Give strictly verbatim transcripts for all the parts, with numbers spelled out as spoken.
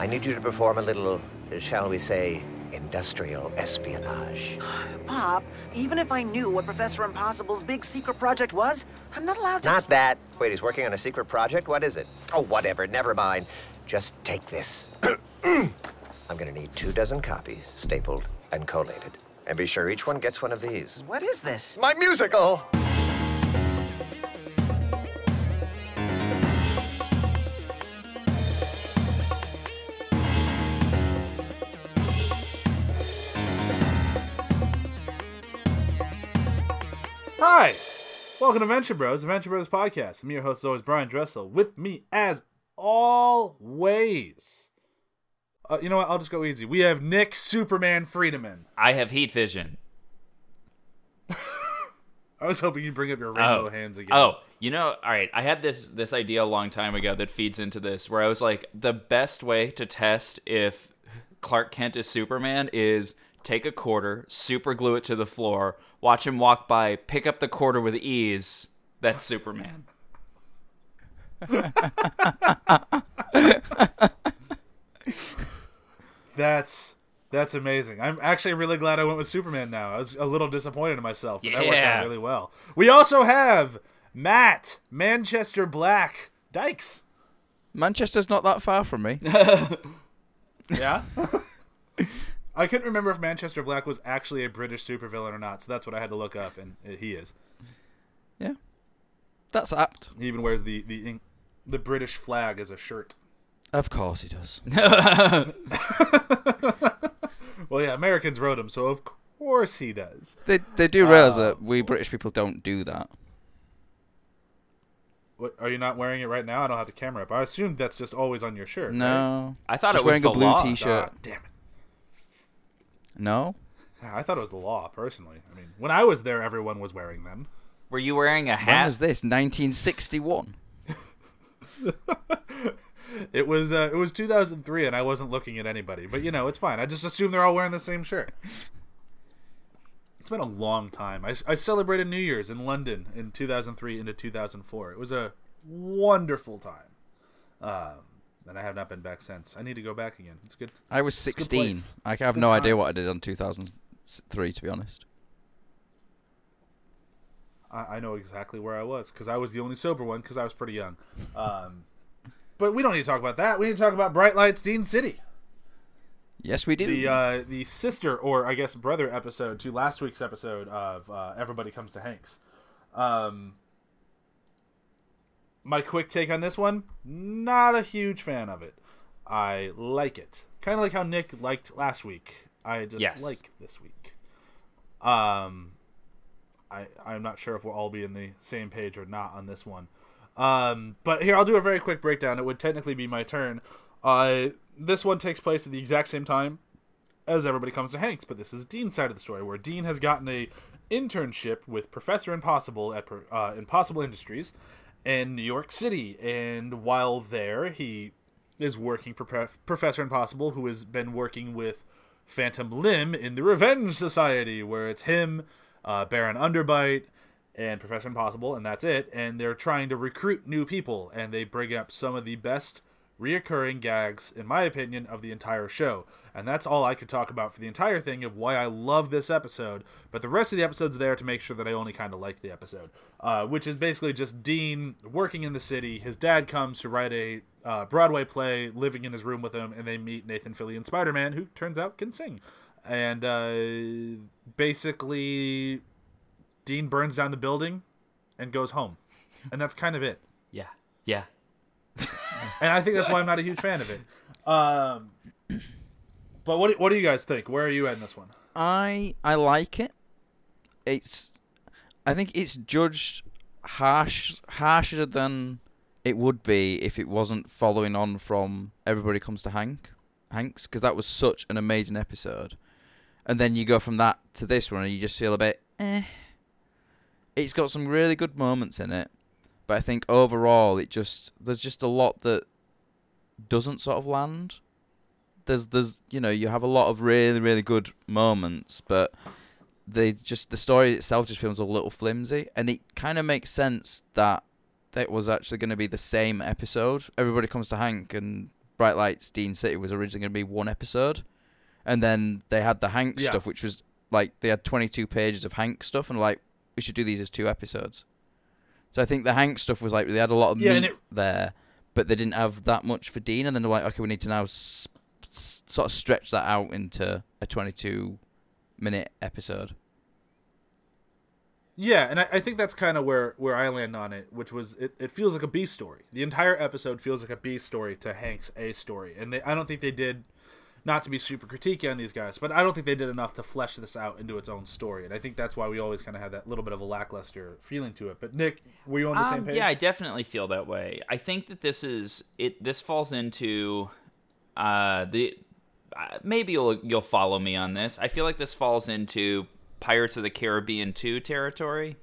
I need you to perform a little, shall we say, industrial espionage. Pop, even if I knew what Professor Impossible's big secret project was, I'm not allowed to... Not that. Wait, he's working on a secret project? What is it? Oh, whatever. Never mind. Just take this. I'm gonna need two dozen copies, stapled and collated. And be sure each one gets one of these. What is this? My musical! Hi! Welcome to Venture Bros, the Venture Bros podcast. I'm your host, as always, Brian Dressel. With me, as always... Uh, you know what? I'll just go easy. We have Nick Superman Friedemann. I have heat vision. I was hoping you'd bring up your rainbow oh. hands again. Oh, you know, all right. I had this this idea a long time ago that feeds into this, where I was like, the best way to test if Clark Kent is Superman is take a quarter, super glue it to the floor, watch him walk by, pick up the quarter with ease. That's Superman. That's that's amazing. I'm actually really glad I went with Superman now. I was a little disappointed in myself, but yeah. that worked out really well. We also have Matt Manchester Black Dykes. Manchester's not that far from me. Yeah? I couldn't remember if Manchester Black was actually a British supervillain or not, so that's what I had to look up, and he is. Yeah. That's apt. He even wears the, the, the British flag as a shirt. Of course he does. Well, yeah, Americans wrote him, so of course he does. They they do realize uh, that we British people don't do that. What, are you not wearing it right now? I don't have the camera up. I assume that's just always on your shirt. No. Right? I thought just it was wearing the a blue law. t-shirt. Ah, damn it. No? I thought it was the law, personally. I mean, when I was there, everyone was wearing them. Were you wearing a When hat? was this? nineteen sixty-one? It was uh, it was two thousand three, and I wasn't looking at anybody. But, you know, it's fine. I just assume they're all wearing the same shirt. It's been a long time. I, I celebrated New Year's in London in two thousand three into two thousand four. It was a wonderful time. Um, and I have not been back since. I need to go back again. It's good. I was It's a good sixteen. place. I have Good no idea times. what I did on two thousand three, to be honest. I, I know exactly where I was, because I was the only sober one, because I was pretty young. Um, but we don't need to talk about that. We need to talk about Bright Lights, Dean City. Yes, we do. The uh, the sister, or I guess brother episode to last week's episode of uh, Everybody Comes to Hanks. Um, my quick take on this one, not a huge fan of it. I like it. Kind of like how Nick liked last week. I just Yes. like this week. Um, I, I'm not sure if we'll all be in the same page or not on this one. Um, but here, I'll do a very quick breakdown. It would technically be my turn. Uh, this one takes place at the exact same time as Everybody Comes to Hanks, but this is Dean's side of the story, where Dean has gotten a internship with Professor Impossible at uh, Impossible Industries in New York City, and while there, he is working for Pre- Professor Impossible, who has been working with Phantom Limb in the Revenge Society, where it's him, uh, Baron Underbite, and Professor Impossible, and that's it, and they're trying to recruit new people, and they bring up some of the best reoccurring gags, in my opinion, of the entire show. And that's all I could talk about for the entire thing of why I love this episode. But the rest of the episode's there to make sure that I only kind of like the episode. Uh, which is basically just Dean working in the city. His dad comes to write a uh, Broadway play, living in his room with him, and they meet Nathan Fillion Spider-Man, who turns out can sing. And uh, basically, Dean burns down the building and goes home. And that's kind of it. Yeah. Yeah. And I think that's why I'm not a huge fan of it. Um, but what what do you guys think? Where are you at in this one? I I like it. It's I think it's judged harsh harsher than it would be if it wasn't following on from Everybody Comes to Hank Hanks, because that was such an amazing episode. And then you go from that to this one and you just feel a bit eh. It's got some really good moments in it, but I think overall it just there's just a lot that doesn't sort of land. There's there's you know, you have a lot of really really good moments, but they just the story itself just feels a little flimsy, and it kind of makes sense that that was actually going to be the same episode. Everybody Comes to Hank and Bright Lights, Dean City was originally going to be one episode, and then they had the Hank Yeah. stuff, which was like they had twenty-two pages of Hank stuff, and like we should do these as two episodes. So I think the Hank stuff was like they had a lot of Yeah, and meat it- there, but they didn't have that much for Dean, and then they're like, okay, we need to now s- s- sort of stretch that out into a twenty-two minute episode. Yeah, and I, I think that's kind of where, where I land on it, which was it, it feels like a B story. The entire episode feels like a B story to Hank's A story. And they, I don't think they did, not to be super critiquey on these guys, but I don't think they did enough to flesh this out into its own story. And I think that's why we always kind of have that little bit of a lackluster feeling to it. But Nick, were you on the same Um, page? yeah, I definitely feel that way. I think that this is it. This falls into uh, the uh, maybe you'll you'll follow me on this. I feel like this falls into Pirates of the Caribbean two territory.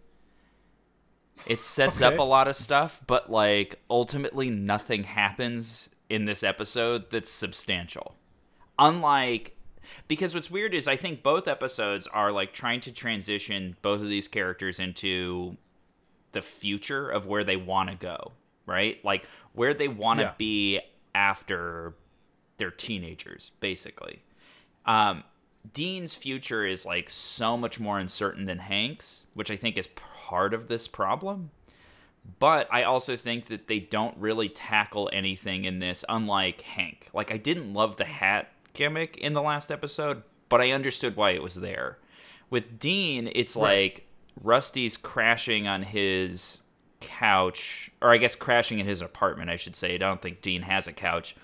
It sets Okay. up a lot of stuff, but like ultimately nothing happens in this episode that's substantial. Unlike, because what's weird is I think both episodes are like trying to transition both of these characters into the future of where they want to go, right? Like where they want to Yeah. be after they're teenagers, basically. Um, Dean's future is like so much more uncertain than Hank's, which I think is part of this problem. But I also think that they don't really tackle anything in this, unlike Hank. Like, I didn't love the hat gimmick in the last episode, but I understood why it was there. With Dean, it's Right. like Rusty's crashing on his couch, or I guess crashing in his apartment, I should say. I don't think Dean has a couch.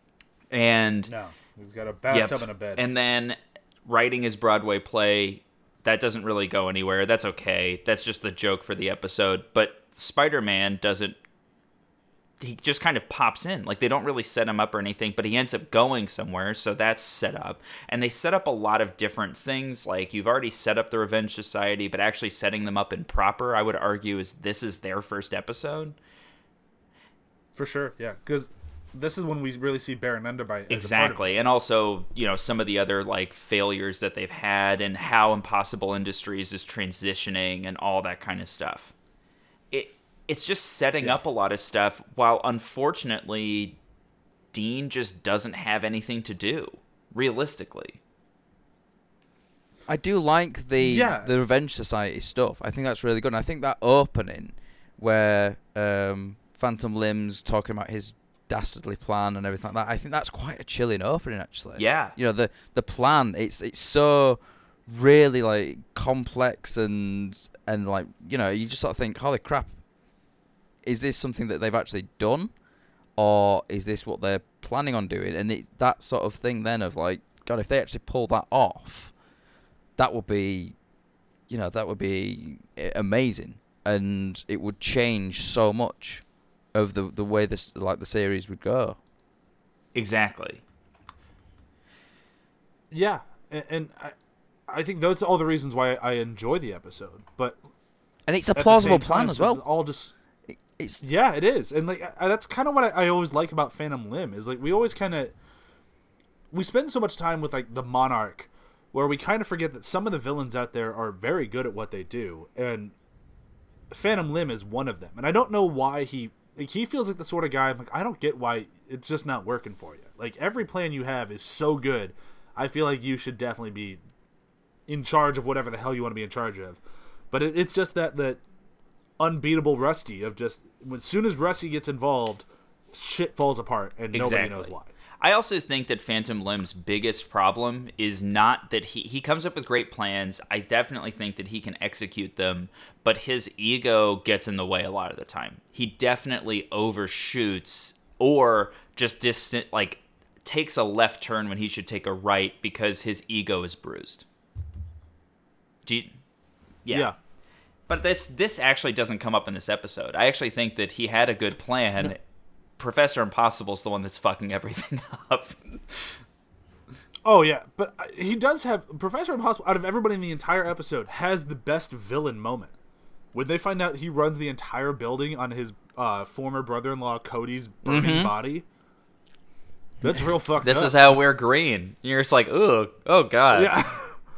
And No, he's got a bathtub Yep. and a bed. And then writing his Broadway play, that doesn't really go anywhere. That's okay. That's just the joke for the episode. But Spider-Man doesn't... He just kind of pops in. Like, they don't really set him up or anything, but he ends up going somewhere, so that's set up. And they set up a lot of different things. Like, you've already set up the Revenge Society, but actually setting them up in proper, I would argue, is this is their first episode. For sure, yeah. Because this is when we really see Baron Underbite. As Exactly. And also, you know, some of the other like failures that they've had and how Impossible Industries is transitioning and all that kind of stuff. It it's just setting Yeah. up a lot of stuff while unfortunately Dean just doesn't have anything to do, realistically. I do like the Yeah. the Revenge Society stuff. I think that's really good. And I think that opening where um, Phantom Lim's talking about his dastardly plan and everything like that, I think that's quite a chilling opening, actually. Yeah. You know, the the plan, it's it's so really like complex and and like, you know, you just sort of think, holy crap, is this something that they've actually done, or is this what they're planning on doing? And it's that sort of thing then of like, God, if they actually pull that off, that would be, you know, that would be amazing, and it would change so much of the the way this like the series would go. Exactly. Yeah, and, and I, I think those are all the reasons why I enjoy the episode. But And it's a at the plausible same plan time, as since well. It's all just It's yeah, it is, and like I, that's kind of what I, I always like about Phantom Limb is like we always kind of we spend so much time with like the Monarch, where we kind of forget that some of the villains out there are very good at what they do, and Phantom Limb is one of them. And I don't know why he like he feels like the sort of guy I'm like I don't get why it's just not working for you. Like every plan you have is so good. I feel like you should definitely be in charge of whatever the hell you want to be in charge of. But it, it's just that that unbeatable Rusty of just as soon as Rusty gets involved, shit falls apart and Exactly. nobody knows why. I also think that Phantom Limb's biggest problem is not that he, he comes up with great plans. I definitely think that he can execute them, but his ego gets in the way a lot of the time. He definitely overshoots or just distant, like takes a left turn when he should take a right because his ego is bruised. Do you, yeah. Yeah. But this this actually doesn't come up in this episode. I actually think that he had a good plan. No. Professor Impossible's the one that's fucking everything up. Oh yeah, but he does have Professor Impossible. Out of everybody in the entire episode, has the best villain moment when they find out he runs the entire building on his uh, former brother-in-law Cody's burning Mm-hmm. body. That's real fucked This up. is how we're green. You're just like, ugh, oh god. Yeah.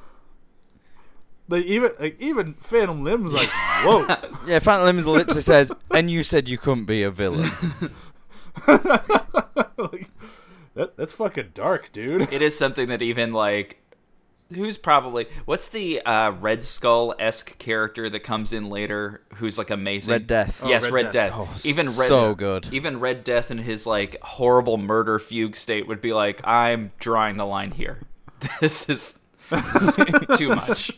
Like even like even Phantom Limb's like, whoa. yeah, Phantom Limb literally says, and you said you couldn't be a villain. Like, that, that's fucking dark, dude. It is something that even like who's probably what's the uh, Red Skull esque character that comes in later who's like amazing? Red Death. Yes, Oh, Red, Red Death. Death. Oh, even Red so good. Even Red Death in his like horrible murder fugue state would be like, I'm drawing the line here. This is, this is too much.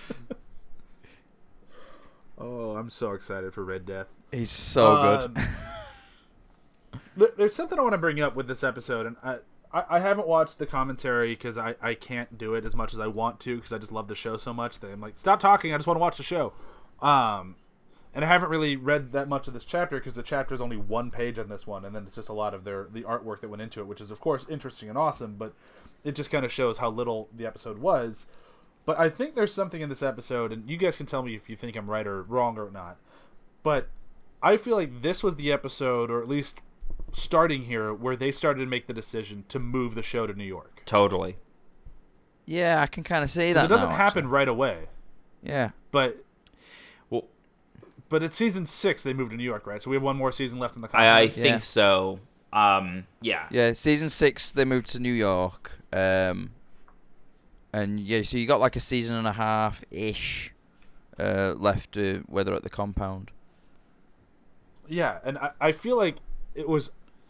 Oh, I'm so excited for Red Death. He's so Um, good. There- There's something I want to bring up with this episode, and I, I, I haven't watched the commentary because I, I can't do it as much as I want to because I just love the show so much that I'm like, stop talking, I just want to watch the show. Um, and I haven't really read that much of this chapter because the chapter is only one page on this one, and then it's just a lot of their the artwork that went into it, which is of course interesting and awesome, but it just kind of shows how little the episode was. But I think there's something in this episode, and you guys can tell me if you think I'm right or wrong or not, but I feel like this was the episode, or at least starting here, where they started to make the decision to move the show to New York. Totally. Yeah, I can kind of see 'Cause that. it doesn't now, happen actually. right away, Yeah. but Well, but it's season six they moved to New York, right? So we have one more season left in the I, I contract. think Yeah. so. Um, yeah. Yeah, season six they moved to New York, um, and yeah, so you got like a season and a half ish uh, left uh, where they're at the compound. Yeah, and I, I feel like it was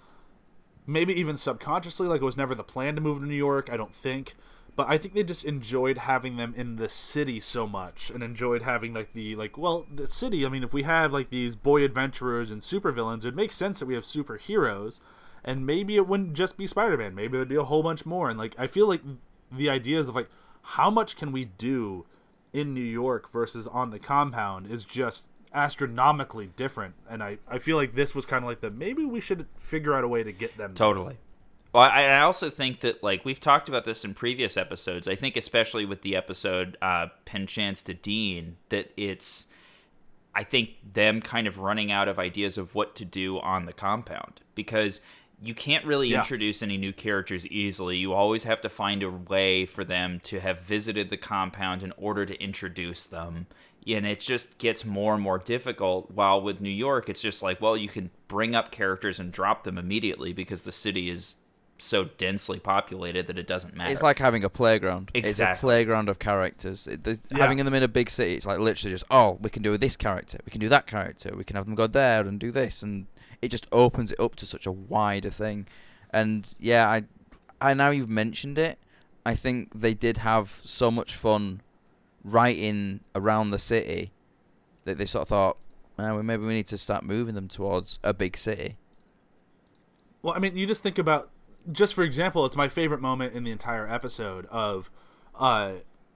maybe even subconsciously, like it was never the plan to move to New York, I don't think. But I think they just enjoyed having them in the city so much, and enjoyed having like the like well the city. I mean, if we have like these boy adventurers and supervillains, it makes sense that we have superheroes, and maybe it wouldn't just be Spider-Man. Maybe there'd be a whole bunch more. And like I feel like the ideas of like how much can we do in New York versus on the compound is just astronomically different. And I I feel like this was kind of like the maybe we should figure out a way to get them there. Totally. Well, I, I also think that, like, we've talked about this in previous episodes. I think especially with the episode uh, Penchance to Dean, that it's, I think, them kind of running out of ideas of what to do on the compound. Because you can't really Yeah. introduce any new characters easily. You always have to find a way for them to have visited the compound in order to introduce them. And it just gets more and more difficult. While with New York, it's just like, well, you can bring up characters and drop them immediately because the city is so densely populated that it doesn't matter. It's like having a playground. It's a Exactly. playground of characters. It, the, Yeah. Having them in a big city, it's like literally just, oh, we can do this character, we can do that character, we can have them go there and do this, and it just opens it up to such a wider thing. And yeah, I, I now you've mentioned it, I think they did have so much fun writing around the city that they sort of thought, well, maybe we need to start moving them towards a big city. Well, I mean, you just think about, just for example, it's my favorite moment in the entire episode of uh,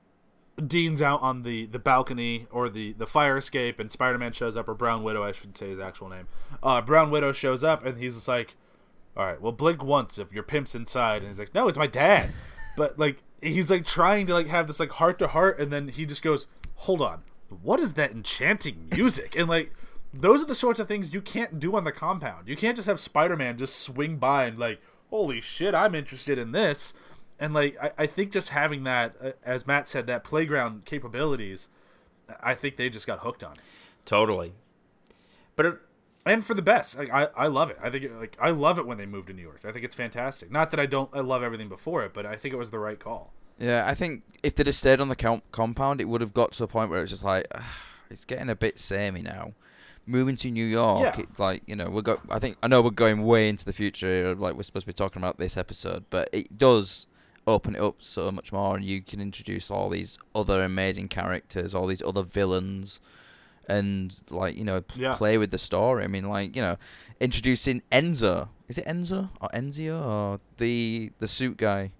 Dean's out on the, the balcony or the, the fire escape, and Spider-Man shows up, or Brown Widow, I should say his actual name. Uh, Brown Widow shows up, and he's just like, all right, well, blink once if your pimp's inside. And he's like, no, it's my dad. But, like, he's, like, trying to, like, have this, like, heart-to-heart, and then he just goes, hold on, what is that enchanting music? And, like, those are the sorts of things you can't do on the compound. You can't just have Spider-Man just swing by and, like, holy shit, I'm interested in this. And, like, I, I think just having that, uh, as Matt said, that playground capabilities, I think they just got hooked on it. Totally. But it, And for the best. Like, I, I love it. I think, it, like, I love it when they move to New York. I think it's fantastic. Not that I don't, I love everything before it, but I think it was the right call. Yeah, I think if they'd have stayed on the com- compound, it would have got to a point where it's just like, ah, it's getting a bit samey now. Moving to New York, Yeah. it's like, you know, we're go. I think I know we're going way into the future here, like we're supposed to be talking about this episode, but it does open it up so much more, and you can introduce all these other amazing characters, all these other villains, and like you know, p- Yeah. play with the story. I mean, like you know, introducing Enzo. Is it Enzo or Enzio or the the suit guy?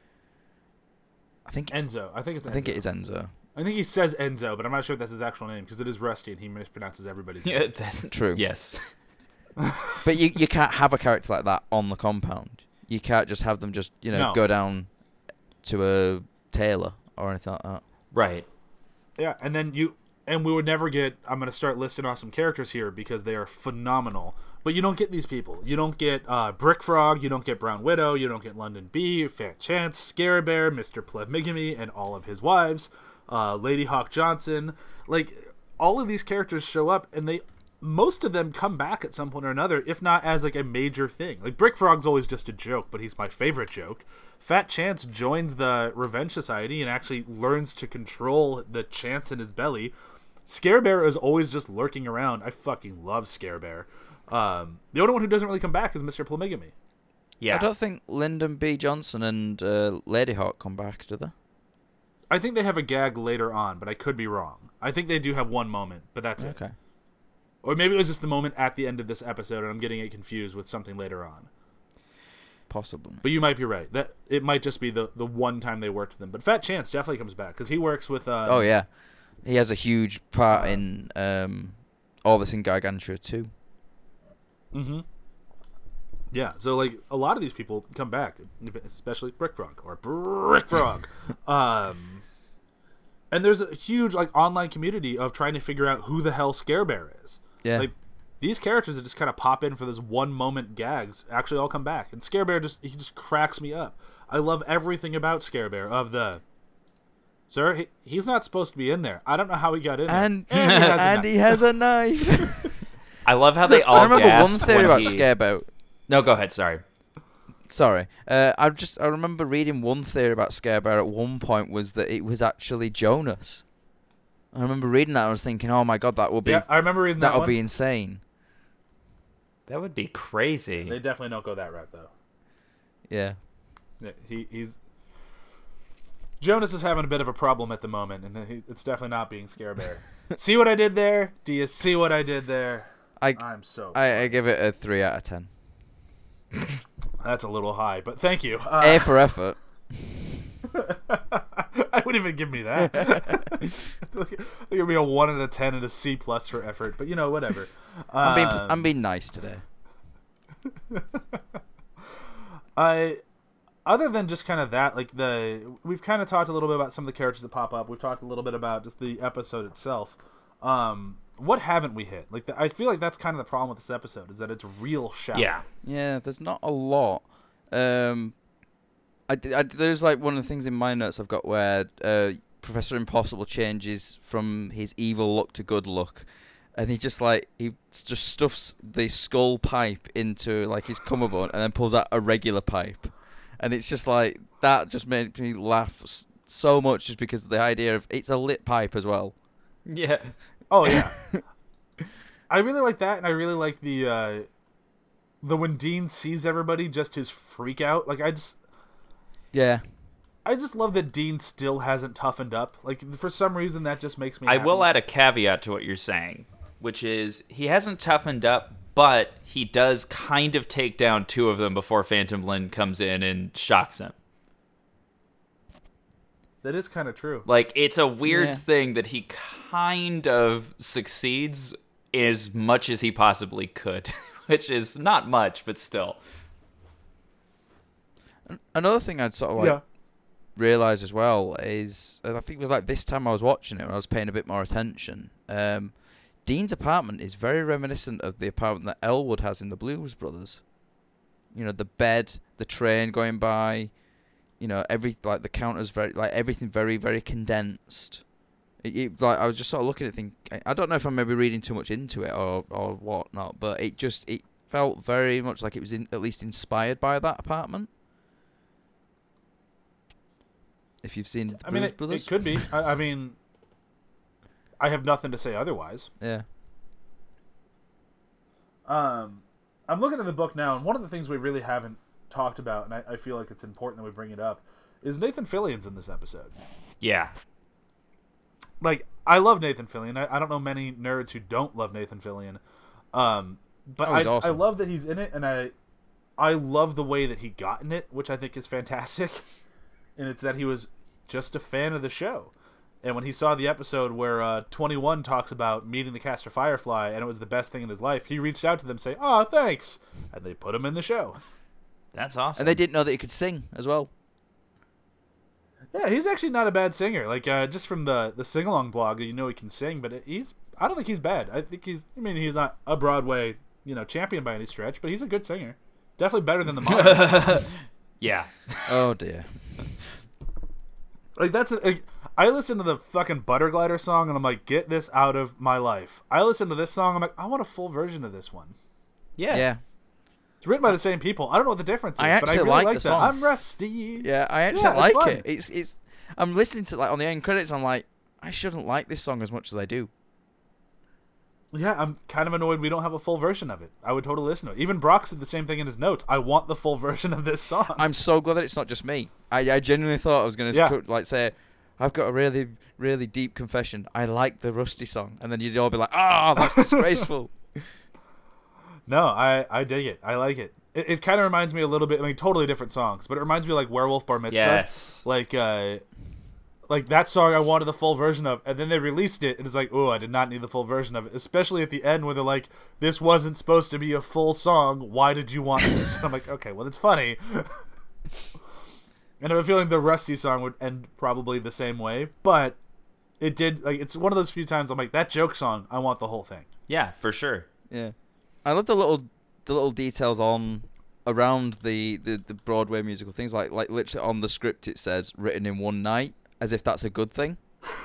I think Enzo. I think it's Enzo. I think it is Enzo. I think he says Enzo, but I'm not sure if that's his actual name, because it is Rusty, and he mispronounces everybody's yeah, name. that, True. Yes. But you you can't have a character like that on the compound. You can't just have them just, you know, No. go down to a tailor or anything like that. Right. Yeah, and then you... And we would never get... I'm going to start listing off some characters here, because they are phenomenal. But you don't get these people. You don't get uh, Brick Frog, you don't get Brown Widow, you don't get London Bee, Fat Chance, Scare Bear, Mister Plebmigamy, and all of his wives, uh, Lady Hawk Johnson. Like, all of these characters show up, and they most of them come back at some point or another, if not as like a major thing. Like Brick Frog's always just a joke, but he's my favorite joke. Fat Chance joins the Revenge Society and actually learns to control the chance in his belly. Scare Bear is always just lurking around. I fucking love Scare Bear. Um, the only one who doesn't really come back is Mister Plumigamy. Yeah. I don't think Lyndon B. Johnson and uh, Ladyhawk come back, do they? I think they have a gag later on, but I could be wrong. I think they do have one moment, but that's Okay. it. Or maybe it was just the moment at the end of this episode, and I'm getting it confused with something later on. Possibly. But you might be right. That it might just be the, the one time they worked with him. But Fat Chance definitely comes back because he works with. Um, Oh yeah, he has a huge part in um, all this in Gargantua too. Mm-hmm. Yeah, so like a lot of these people come back, especially Brick Frog or Brick Frog. um, and there's a huge like online community of trying to figure out who the hell Scare Bear is. Yeah. Like these characters that just kind of pop in for this one moment gags actually all come back, and Scare Bear just he just cracks me up. I love everything about Scare Bear. Of the, sir, he, he's not supposed to be in there. I don't know how he got in And there. And he has a and knife. he has a knife. I love how they all I remember one gasp theory when about he... Scare Bear. No, go ahead. Sorry. Sorry, uh, I just I remember reading one theory about Scare Bear at one point was that it was actually Jonas. I remember reading that and I was thinking, oh my god, that would be Yeah, I remember reading that that would one. be insane. That would be crazy. They definitely don't go that route though. Yeah. Yeah, he he's Jonas is having a bit of a problem at the moment, and he, it's definitely not being Scare Bear. See what I did there? Do you see what I did there? I I'm so. I, I give it a three out of ten. That's a little high, but thank you. Uh, A for effort. I wouldn't even give me that. Give me a one out of ten and a C plus for effort, but you know, whatever. I'm being Um, I'm being nice today. I, other than just kind of that, like the we've kind of talked a little bit about some of the characters that pop up. We've talked a little bit about just the episode itself. Um, what haven't we hit? Like the, I feel like that's kind of the problem with this episode is that it's real shallow. Yeah. Yeah, there's not a lot. Um, I, d- I d- there's like one of the things in my notes I've got where uh, Professor Impossible changes from his evil look to good look, and he just like he just stuffs the skull pipe into like his cummerbund and then pulls out a regular pipe, and it's just like that just made me laugh s- so much just because of the idea of it's a lit pipe as well. Yeah. Oh yeah. I really like that, and I really like the uh, the when Dean sees everybody, just his freak out. Like I just. Yeah. I just love that Dean still hasn't toughened up. Like, for some reason, that just makes me I happy. will add a caveat to what you're saying, which is he hasn't toughened up, but he does kind of take down two of them before Phantom Lynn comes in and shocks him. That is kind of true. Like, it's a weird Yeah. thing that he kind of succeeds as much as he possibly could, which is not much, but still. Another thing I'd sort of like Yeah. realize as well is, and I think it was like this time I was watching it when I was paying a bit more attention. Um, Dean's apartment is very reminiscent of the apartment that Elwood has in the Blues Brothers. You know, the bed, the train going by, you know, every like the counters very like everything very very condensed. It, it, like I was just sort of looking at it, think I, I don't know if I'm maybe reading too much into it or or whatnot, but it just it felt very much like it was in, at least inspired by that apartment. If you've seen the I Blues mean, it, Brothers, it could be. I, I mean, I have nothing to say otherwise. yeah. Um, I'm looking at the book now, and one of the things we really haven't talked about, and I, I feel like it's important that we bring it up, is Nathan Fillion's in this episode. Yeah. Like, I love Nathan Fillion. I, I don't know many nerds who don't love Nathan Fillion. Um, but Oh, I, he's just- I awesome. love that he's in it, and I I love the way that he got in it, which I think is fantastic. And it's that he was just a fan of the show. And when he saw the episode where uh, twenty-one talks about meeting the cast of Firefly, and it was the best thing in his life, he reached out to them saying, "Oh, thanks," and they put him in the show. That's awesome. And they didn't know that he could sing as well. Yeah, he's actually not a bad singer. Like uh, just from the the sing along blog, you know he can sing, but he's I don't think he's bad. I think he's I mean he's not a Broadway you know champion by any stretch, but he's a good singer. Definitely better than the mom. Yeah. Oh dear. Like that's a, like, I listen to the fucking Butter Glider song and I'm like, get this out of my life. I listen to this song, I'm like, I want a full version of this one. Yeah. Yeah. It's written by the same people. I don't know what the difference is, I but I actually really like like, the that. song. I'm rusty. Yeah, I actually Yeah, it's like fun. it. It's it's. I'm listening to like on the end credits. I'm like, I shouldn't like this song as much as I do. Yeah, I'm kind of annoyed we don't have a full version of it. I would totally listen to it. Even Brock said the same thing in his notes. I want the full version of this song. I'm so glad that it's not just me. I, I genuinely thought I was going to Yeah. like say, I've got a really really deep confession. I like the Rusty song, and then you'd all be like, oh, that's disgraceful. No, I, I dig it. I like it. It, it kind of reminds me a little bit. I mean, totally different songs, but it reminds me of like Werewolf Bar Mitzvah. Yes. Like, uh, like that song I wanted the full version of, and then they released it, and it's like, oh, I did not need the full version of it. Especially at the end where they're like, this wasn't supposed to be a full song. Why did you want this? And I'm like, okay, well, it's funny. And I have a feeling the Rusty song would end probably the same way, but it did. Like, it's one of those few times I'm like, that joke song, I want the whole thing. Yeah, for sure. Yeah, I love the little the little details on around the, the, the Broadway musical things. Like like literally on the script it says written in one night, as if that's a good thing.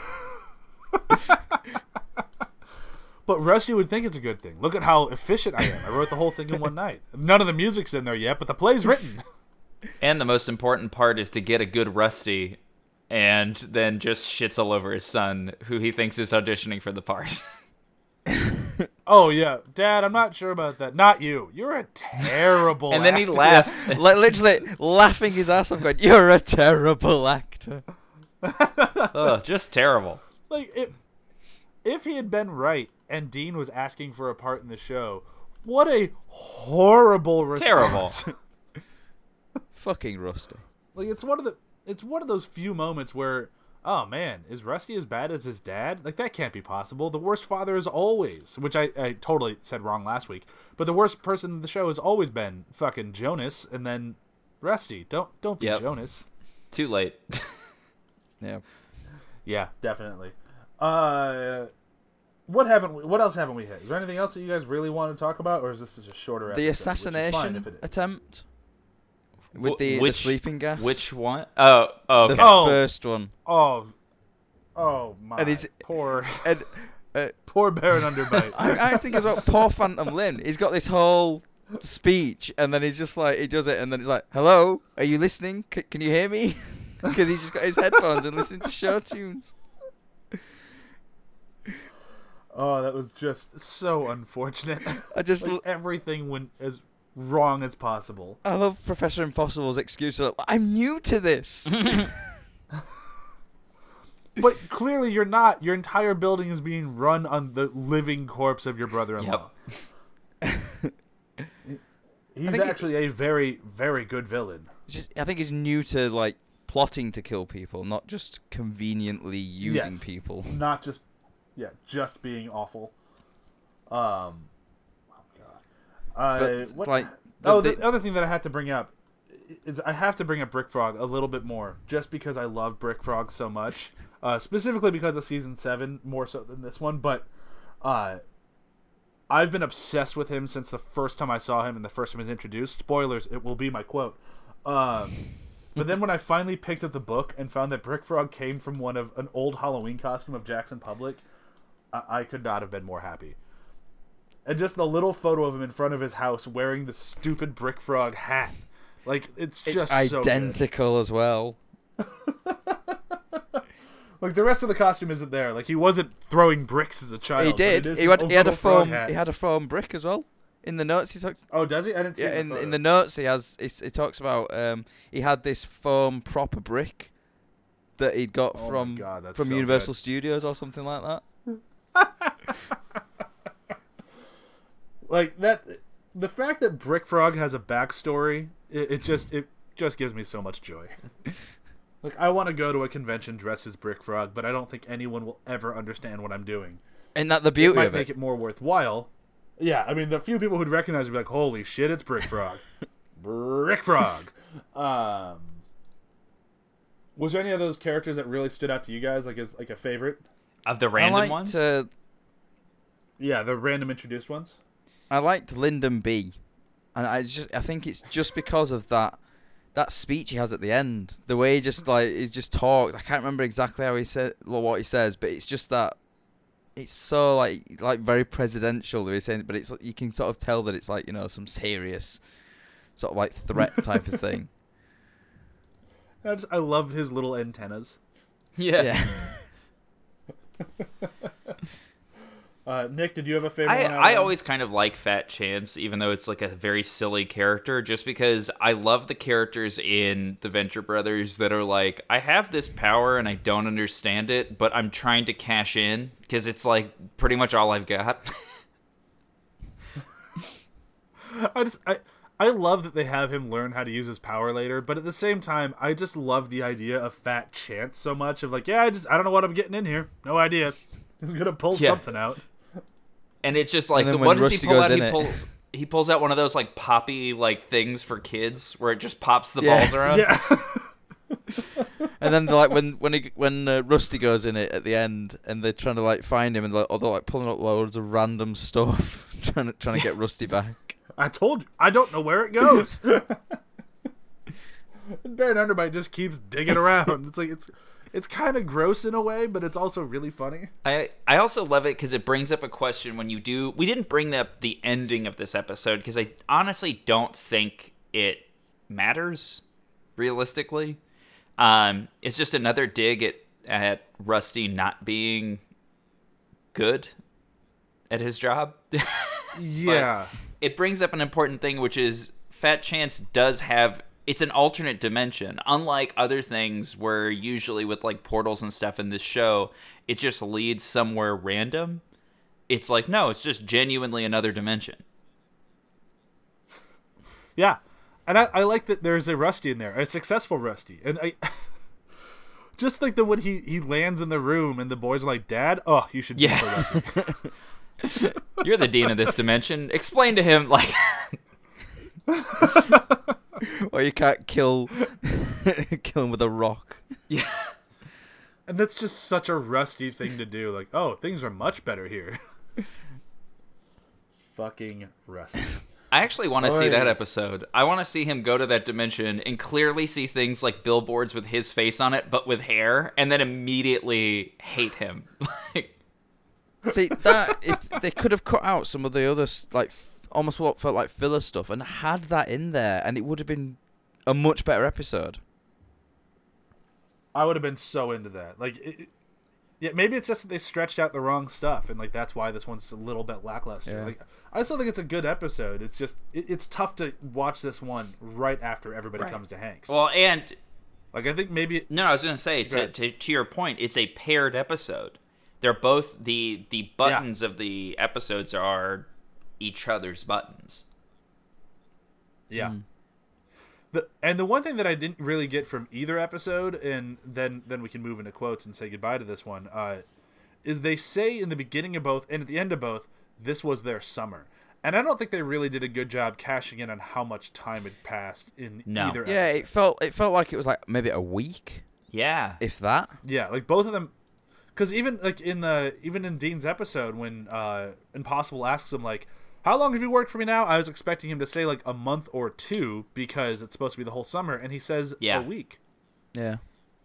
But Rusty would think it's a good thing. Look at how efficient I am. I wrote the whole thing in one night. None of the music's in there yet, but the play's written. And the most important part is to get a good Rusty, and then just shits all over his son, who he thinks is auditioning for the part. Oh, yeah. Dad, I'm not sure about that. Not you. You're a terrible And then he actor. laughs. Like literally laughing his ass off, going, "You're a terrible actor." Ugh, just terrible. Like, if, if he had been right and Dean was asking for a part in the show, what a horrible response. Terrible. Fucking Rusty. Like, it's one of the it's one of those few moments where, oh man, is Rusty as bad as his dad? Like, that can't be possible. The worst father is always, which I, I totally said wrong last week, but the worst person in the show has always been fucking Jonas, and then Rusty. Don't don't be Yep. Jonas. Too late. Yeah. Yeah, definitely. Uh, what haven't we? What else haven't we hit? Is there anything else that you guys really want to talk about, or is this just a shorter episode? The which is fine assassination if it is. attempt with Wh- the, the which- sleeping gas. Which one? Oh, oh the okay. Oh. first one. Oh, oh my! And he's- poor, And uh, poor Baron Underbite. I, I think as well, poor Phantom Lynn. He's got this whole speech, and then he's just like, he does it, and then he's like, "Hello, are you listening? C- can you hear me?" Because he's just got his headphones and listening to show tunes. Oh, that was just so unfortunate. I just, Like, l- everything went as wrong as possible. I love Professor Impossible's excuse. Of, I'm new to this. But clearly, you're not. Your entire building is being run on the living corpse of your brother-in-law. He's think it- actually a very, very good villain. Just, I think he's new to like plotting to kill people, not just conveniently using Yes. people. Not just, yeah, just being awful. Um, oh god. Uh, But what? like, the, oh, the, the- other thing that I had to bring up is I have to bring up Brick Frog a little bit more, just because I love Brick Frog so much. Uh, specifically because of season seven, more so than this one. But uh, I've been obsessed with him since the first time I saw him and the first time he was introduced. Spoilers, it will be my quote. Um, but then when I finally picked up the book and found that Brick Frog came from one of an old Halloween costume of Jackson Public, I, I could not have been more happy. And just the little photo of him in front of his house wearing the stupid Brick Frog hat. Like, it's it's just so good. identical as well. Like, the rest of the costume isn't there. Like, he wasn't throwing bricks as a child. he but did. it is He his had, own he had a little frog foam. hat. He had a foam brick as well. In the notes, he talks. Oh, does he? I didn't see Yeah, the in photo. in the notes, he has. He, he talks about. Um, he had this foam proper brick that he'd got Oh my from God, that's from so Universal good. Studios or something like that. Like, that... The fact that Brick Frog has a backstory, it, it just it just gives me so much joy. Like, I want to go to a convention dressed as Brick Frog, but I don't think anyone will ever understand what I'm doing. Isn't that the It beauty might of make it? it more worthwhile. Yeah, I mean, the few people who'd recognize it would be like, holy shit, it's Brick Frog. Brick Frog. Um, was there any of those characters that really stood out to you guys, like as like a favorite? Of the I random liked, ones? uh, Yeah, the random introduced ones. I liked Lyndon B, and I just I think it's just because of that that speech he has at the end, the way he just like he just talks. I can't remember exactly how he said what he says, but it's just that it's so like like very presidential. The way he's saying it, but it's you can sort of tell that it's like you know some serious sort of like threat type of thing. I, just, I love his little antennas. Yeah. Yeah. Uh, Nick, did you have a favorite I, one? out I of always kind of like Fat Chance, even though it's like a very silly character, just because I love the characters in the Venture Brothers that are like, I have this power and I don't understand it, but I'm trying to cash in because it's like pretty much all I've got. I just I I love that they have him learn how to use his power later, but at the same time, I just love the idea of Fat Chance so much. Of like, yeah, I just I don't know what I'm getting in here. No idea. He's gonna pull Yeah. something out. And it's just like, And then the, when what does Rusty he pull goes out? in He it- pulls he pulls out one of those like poppy like things for kids where it just pops the Yeah. balls around. Yeah. And then like when when he, when uh, Rusty goes in it at the end, and they're trying to like find him, and like, or they're like pulling up loads of random stuff, trying to trying to get Rusty back. I told you, I don't know where it goes. And Baron Underbite just keeps digging around. It's like it's it's kind of gross in a way, but it's also really funny. I I also love it because it brings up a question when you do. We didn't bring up the ending of this episode because I honestly don't think it matters realistically. Um, it's just another dig at at Rusty not being good at his job. Yeah. It brings up an important thing, which is Fat Chance does have. It's an alternate dimension, unlike other things where usually with like portals and stuff in this show, it just leads somewhere random. It's like, no, it's just genuinely another dimension. Yeah. And I, I like that there's a Rusty in there, a successful Rusty. And I just like that when he, he lands in the room and the boys are like, Dad, oh, you should be Yeah. so lucky. You're the dean of this dimension. Explain to him, like, Or you can't kill kill him with a rock. yeah. And that's just such a Rusty thing to do. Like, oh, things are much better here. Fucking Rusty. I actually want to see Oy. that episode. I want to see him go to that dimension and clearly see things like billboards with his face on it, but with hair, and then immediately hate him. Like, See that if they could have cut out some of the other s- like f- almost what felt like filler stuff and had that in there, and it would have been a much better episode. I would have been so into that. Like, it, it- yeah, maybe it's just that they stretched out the wrong stuff, and like that's why this one's a little bit lackluster. Yeah. Like, I still think it's a good episode. It's just it, it's tough to watch this one right after everybody Right. comes to Hanks. well, and like I think maybe no, I was going to say Go to, ahead. to to your point, it's a paired episode. They're both the the buttons of the episodes are each other's buttons. yeah. The, and the one thing that I didn't really get from either episode, and then then we can move into quotes and say goodbye to this one, uh, is they say in the beginning of both and at the end of both, this was their summer. And I don't think they really did a good job cashing in on how much time had passed in No. either Yeah, episode. it felt it felt like it was like maybe a week, Yeah. if that. Yeah, like both of them, because even like in the even in Dean's episode when uh, Impossible asks him like, "How long have you worked for me now?" I was expecting him to say like a month or two because it's supposed to be the whole summer, and he says Yeah. a week. Yeah.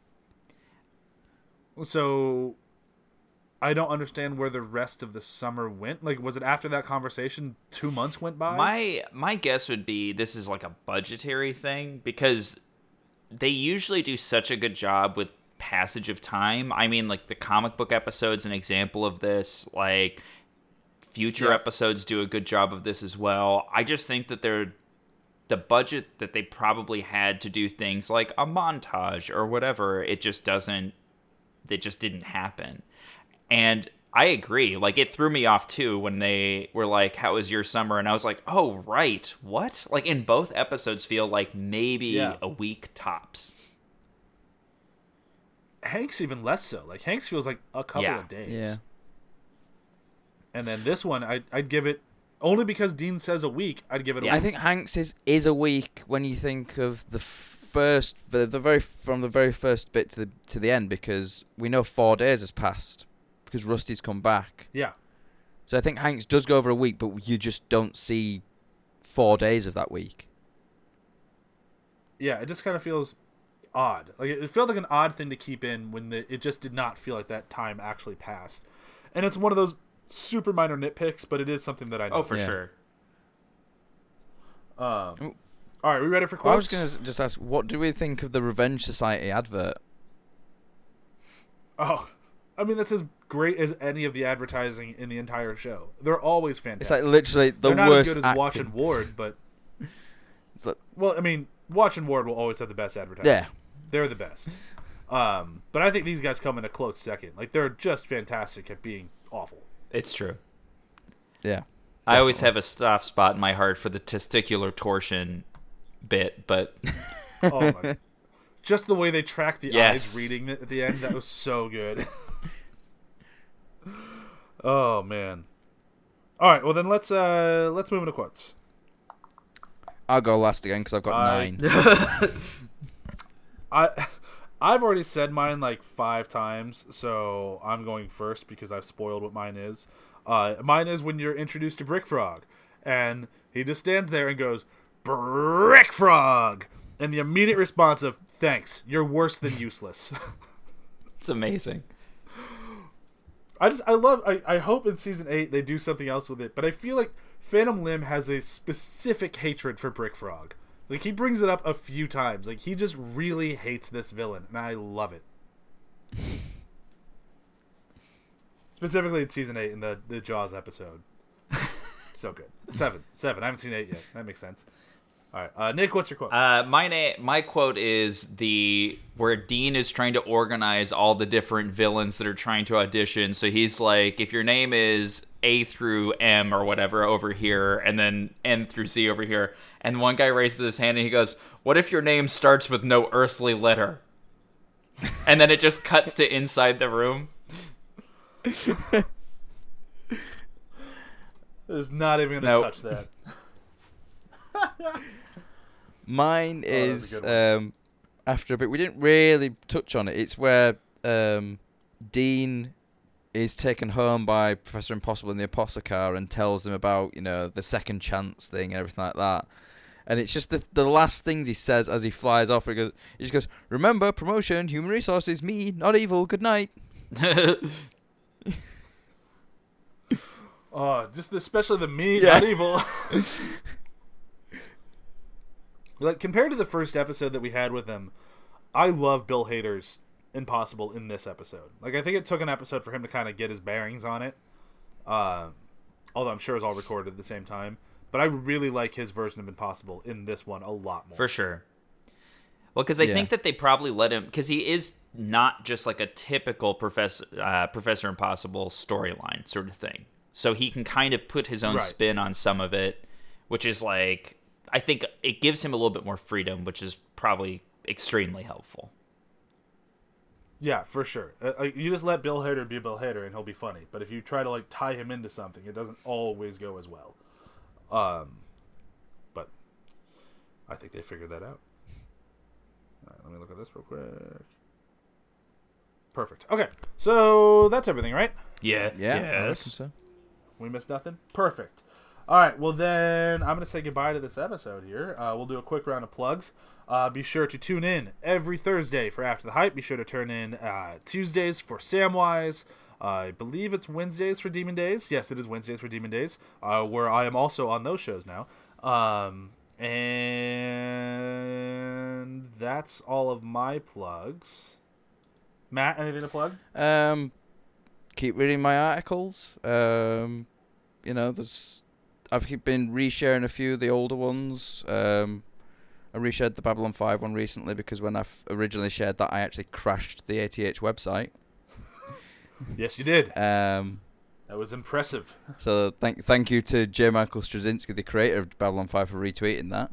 So I don't understand where the rest of the summer went. Like, was it after that conversation two months went by? My my guess would be this is like a budgetary thing because they usually do such a good job with passage of time. I mean, like the comic book episode's an example of this. Like future Yeah. episodes do a good job of this as well. I just think that they're the budget that they probably had to do things like a montage or whatever, it just doesn't it just didn't happen. And I agree. Like, it threw me off, too, when they were like, how was your summer? And I was like, oh, right. What? Like, in both episodes feel like maybe Yeah. a week tops. Hanks even less so. Like, Hanks feels like a couple Yeah. of days. Yeah. And then this one, I, I'd give it, only because Dean says a week, I'd give it a Yeah. I week. think Hanks is, is a week when you think of the first, the, the very from the very first bit to the to the end, because we know four days has passed because Rusty's come back. Yeah. So I think Hanks does go over a week, but you just don't see four days of that week. yeah, it just kind of feels odd. Like it felt like an odd thing to keep in when the, it just did not feel like that time actually passed. And it's one of those super minor nitpicks, but it is something that I know. Oh, for Yeah. sure. Um, all right, we ready for quotes? Well, I was going to just ask, what do we think of the Revenge Society advert? Oh, I mean, that's as great as any of the advertising in the entire show. They're always fantastic. It's like literally the They're not worst as good as acting. Watch and Ward, but It's like, well, I mean, Watch and Ward will always have the best advertising. yeah. They're the best. Um, but I think these guys come in a close second. Like they're just fantastic at being awful. It's true. Yeah. I always have a soft spot in my heart for the testicular torsion bit, but Oh my! Just the way they track the Yes. eyes reading it at the end, that was so good. Oh man! All right, well then let's uh let's move into quotes. I'll go last again because I've got I- nine. I I've already said mine like five times, so I'm going first because I've spoiled what mine is. Uh, mine is when you're introduced to Brick Frog, and he just stands there and goes, "Brick Frog," and the immediate response of "Thanks, you're worse than useless." it's amazing. I just I love I, I hope in season eight they do something else with it, but I feel like Phantom Limb has a specific hatred for Brick Frog. Like he brings it up a few times. Like he just really hates this villain, and I love it. Specifically in season eight in the, the Jaws episode. So good. Seven. Seven. I haven't seen eight yet. That makes sense. All right. Uh, Nick, what's your quote? Uh, my na- my quote is the where Dean is trying to organize all the different villains that are trying to audition. So he's like, if your name is A through M or whatever over here, and then N through Z over here, and one guy raises his hand and he goes, "What if your name starts with no earthly letter?" And then it just cuts to inside the room. There's not even going to Nope. touch that. Mine Oh, that was is a good one. um, after a bit. We didn't really touch on it. It's where um, Dean is taken home by Professor Impossible in the Apothecar and tells him about, you know, the second chance thing and everything like that. And it's just the the last things he says as he flies off. He, goes, he just goes, "Remember, promotion, human resources, me, not evil. Good night." Oh, just especially the me, Yeah. not evil. Like compared to the first episode that we had with him, I love Bill Hader's Impossible in this episode. Like I think it took an episode for him to kind of get his bearings on it. Uh, although I'm sure it's all recorded at the same time. But I really like his version of Impossible in this one a lot more. For sure. Well, because I Yeah. think that they probably let him, because he is not just like a typical Professor uh, Professor Impossible storyline sort of thing. So he can kind of put his own Right. spin on some of it, which is like, I think it gives him a little bit more freedom, which is probably extremely helpful. Yeah, for sure. Uh, like, you just let Bill Hader be Bill Hader and he'll be funny. But if you try to like tie him into something, it doesn't always go as well. Um, but I think they figured that out. All right, let me look at this real quick. Perfect. Okay, so that's everything, right? Yeah. Yeah, I reckon Yes. so. We missed nothing? Perfect. All right, well then I'm going to say goodbye to this episode here. Uh, we'll do a quick round of plugs. Uh, be sure to tune in every Thursday for After the Hype. Be sure to turn in uh, Tuesdays for Samwise. Uh, I believe it's Wednesdays for Demon Days. Yes, it is Wednesdays for Demon Days, uh, where I am also on those shows now. Um, and that's all of my plugs. Matt, anything to plug? Um, keep reading my articles. Um, you know, there's I've keep been resharing a few of the older ones. Um, I reshared the Babylon five one recently because when I f- originally shared that, I actually crashed the A T H website. Yes, you did. Um, That was impressive. so thank thank you to J. Michael Straczynski, the creator of Babylon five, for retweeting that.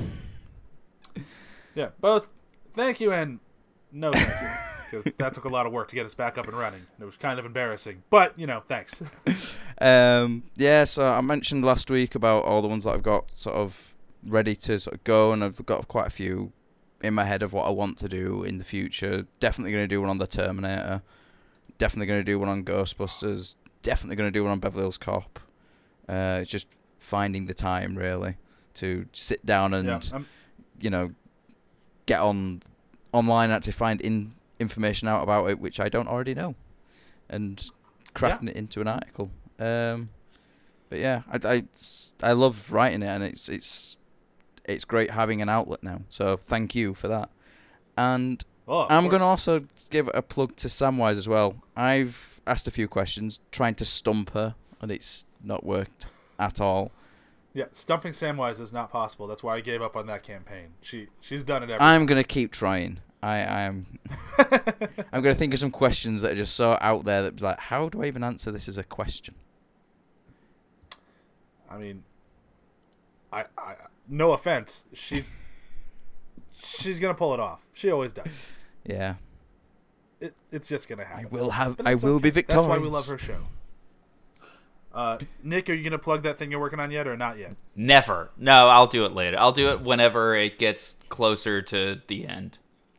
Yeah, both thank you and no thank you. 'Cause that took a lot of work to get us back up and running. It was kind of embarrassing. But, you know, thanks. Um, yeah, so I mentioned last week about all the ones that I've got sort of ready to sort of go, and I've got quite a few in my head of what I want to do in the future. Definitely going to do one on the Terminator. Definitely going to do one on Ghostbusters. Definitely going to do one on Beverly Hills Cop. Uh, it's just finding the time, really, to sit down and, Yeah, I'm, you know, get on online and actually find in, information out about it, which I don't already know, and crafting Yeah. it into an article. Um, but yeah, I, I, I love writing it, and it's it's it's great having an outlet now. So thank you for that. And Oh, of I'm going to course. also give a plug to Samwise as well. I've asked a few questions, trying to stump her, and it's not worked at all. Yeah, stumping Samwise is not possible. That's why I gave up on that campaign. She she's done it every I'm going to keep trying. I am. I'm going to think of some questions that are just so out there that like, how do I even answer this as a question? I mean, I, I no offense, she's she's gonna pull it off. She always does. Yeah, It, it's just gonna I happen. will have. But I it's will be okay. victorious. That's why we love her show. Uh, Nick, are you gonna plug that thing you're working on yet, or not yet? Never. No, I'll do it later. I'll do it whenever it gets closer to the end.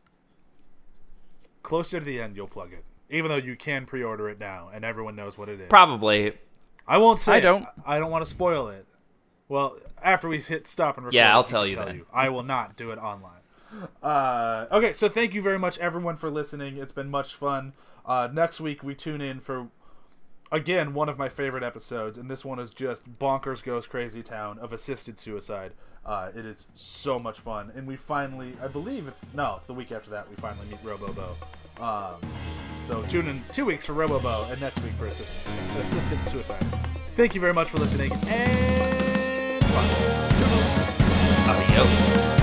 Closer to the end, you'll plug it. Even though you can pre-order it now, and everyone knows what it is. Probably. I won't say. I it. don't. I don't want to spoil it. Well, after we hit stop and record, Yeah, I'll I can tell you then. I will not do it online. Uh, okay, so thank you very much, everyone, for listening. It's been much fun. Uh, next week, we tune in for, again, one of my favorite episodes, and this one is just bonkers goes crazy town of assisted suicide. Uh, it is so much fun, and we finally, I believe it's, no, it's the week after that, we finally meet Robobo. Um, so tune in two weeks for Robobo, and next week for assisted, assisted suicide. Thank you very much for listening, and bye. Adios.